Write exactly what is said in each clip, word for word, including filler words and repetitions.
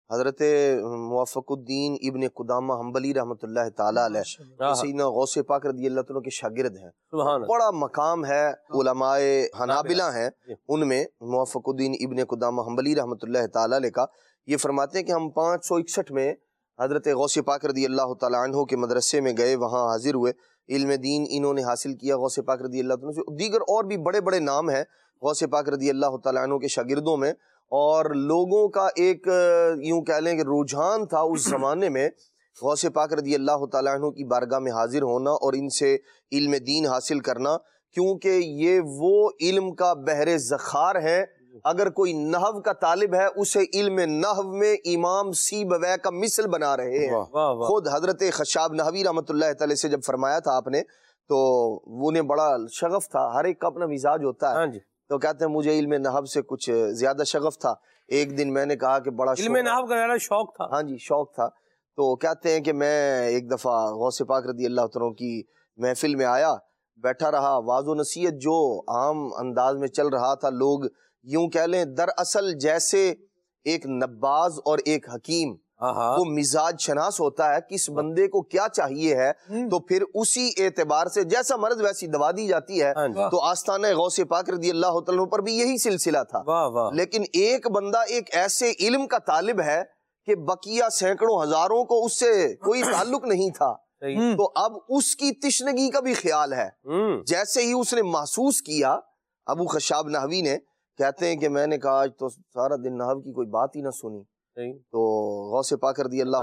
حضرت موفق الدین ابن قدامہ حنبلی رحمۃ اللہ تعالیٰ علیہ سیدنا غوث پاک رضی اللہ عنہ کے شاگرد ہیں، بڑا مقام ہے علماء حنابلہ ہیں ان میں موفق الدین ابن قدامہ حنبلی رحمۃ اللہ تعالیٰ علیہ کا یہ فرماتے ہیں کہ ہم پانچ سو اکسٹھ میں حضرت غوث پاک رضی اللہ تعالیٰ عنہ کے مدرسے میں گئے، وہاں حاضر ہوئے، علم دین انہوں نے حاصل کیا غوث پاک رضی اللہ عنہ سے، دیگر اور بھی بڑے بڑے نام ہیں غوث پاک رضی اللہ تعالیٰ عنہ کے شاگردوں میں، اور لوگوں کا ایک یوں کہہ لیں کہ رجحان تھا اس زمانے میں غوث پاک رضی اللہ تعالیٰ عنہ کی بارگاہ میں حاضر ہونا اور ان سے علم دین حاصل کرنا، کیونکہ یہ وہ علم کا بحر ذخار ہے۔ اگر کوئی نحو کا طالب ہے اسے علم نحو میں امام سیبویہ کا مثل بنا رہے ہیں۔ خود حضرت خشاب نحوی رحمۃ اللہ تعالی سے جب فرمایا تھا آپ نے تو انہیں بڑا شغف تھا، ہر ایک کا اپنا مزاج ہوتا ہے، تو کہتے ہیں مجھے علم نحو سے کچھ زیادہ شغف تھا۔ ایک دن میں نے کہا کہ بڑا علم نحو کا زیادہ شوق تھا، ہاں جی شوق تھا، تو کہتے ہیں کہ میں ایک دفعہ غوث پاک رضی اللہ عنہ کی محفل میں آیا، بیٹھا رہا، واعظ و نصیحت جو عام انداز میں چل رہا تھا، لوگ یوں کہہ لیں دراصل جیسے ایک نباز اور ایک حکیم وہ مزاج شناس ہوتا ہے، کس بندے کو کیا چاہیے ہے تو پھر اسی اعتبار سے جیسا مرض ویسی دوا دی جاتی ہے، تو آستانہ غوث پاک رضی اللہ تعالیٰ پر بھی یہی سلسلہ تھا۔ لیکن ایک بندہ ایک ایسے علم کا طالب ہے کہ بقیہ سینکڑوں ہزاروں کو اس سے کوئی تعلق نہیں تھا، تو اب اس کی تشنگی کا بھی خیال ہے۔ جیسے ہی اس نے محسوس کیا، ابو خشاب نحوی نے کہتے ہیں کہ میں نے کہا آج تو سارا دن نحو کی کوئی بات ہی نہ سنی، تو غوث پاک رضی اللہ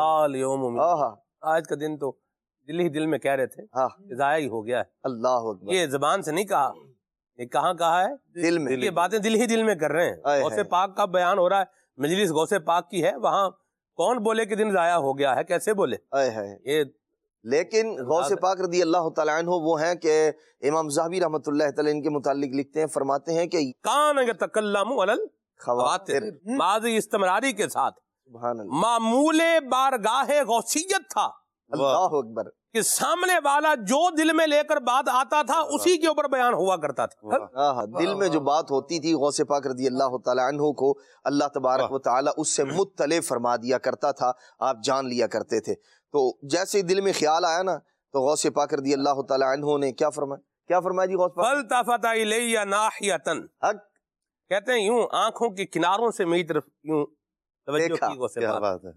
تعالیٰ آج کا دن تو دل ہی دل میں کہہ رہے تھے ضائع ہی ہو گیا ہے۔ اللہ اکبر، یہ زبان سے نہیں کہا، یہ کہاں کہا ہے؟ دل میں، یہ باتیں دل ہی دل میں کر رہے ہیں۔ غوث پاک کا بیان ہو رہا ہے، مجلس غوث پاک کی ہے، وہاں کون بولے کہ دن ضائع ہو گیا ہے، کیسے بولے یہ؟ لیکن غوث پاک رضی اللہ تعالیٰ عنہ وہ ہیں کہ امام ذہبی رحمۃ اللہ تعالیٰ ان کے متعلق لکھتے ہیں، فرماتے ہیں کہ کان یتکلم علی الخواطر، ماضی استمراری کے ساتھ معمول بارگاہ غوثیت تھا۔ اللہ اکبر، کہ سامنے والا جو دل میں لے کر بات آتا تھا اسی کے اوپر بیان ہوا کرتا تھا۔ دل میں جو بات ہوتی تھی غوث پاک رضی اللہ تعالیٰ عنہ کو اللہ تبارک و تعالیٰ اس سے مطلع فرما دیا کرتا تھا، آپ جان لیا کرتے تھے۔ تو جیسے دل میں خیال آیا نا تو غوث پاک رضی اللہ تعالیٰ عنہ نے کیا فرمایا کیا فرمایا جی غوث پاک؟ فَالْتَفَتَ إِلَيَّ نَاحِيَةً، کہتے ہیں یوں آنکھوں کے کناروں سے میری طرف یوں توجہ کی غوث پاک،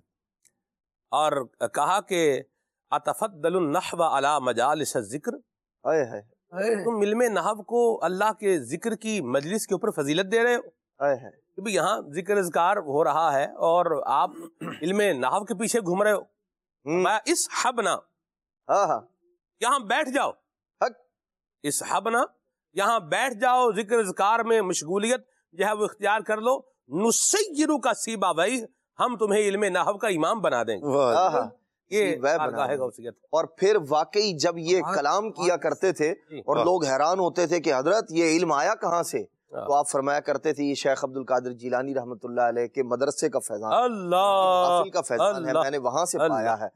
اور کہا کہ اتفضل النحو علی مجالس الذکر، تم علم نحو کو اللہ کے ذکر کی مجلس کے اوپر فضیلت دے رہے ہو، کہ یہاں ذکر اذکار ہو رہا ہے اور آپ علم نحو کے پیچھے گھوم رہے ہو۔ میں اس حبنا، یہاں بیٹھ جاؤ، اس حبنا یہاں بیٹھ جاؤ، ذکر اذکار میں مشغولیت جو ہے وہ اختیار کر لو، نسیرو کا سیبا بھائی، ہم تمہیں علم نحو کا امام بنا دیں گے۔ یہ بارگاہ غوثیت۔ اور پھر واقعی جب یہ کلام کیا کرتے تھے اور لوگ حیران ہوتے تھے کہ حضرت یہ علم آیا کہاں سے، تو آپ فرمایا کرتے تھے یہ شیخ عبد القادر جیلانی رحمۃ اللہ علیہ کے مدرسے کا فیضان، اللہ کا فیضان ہے، میں نے وہاں سے پایا ہے۔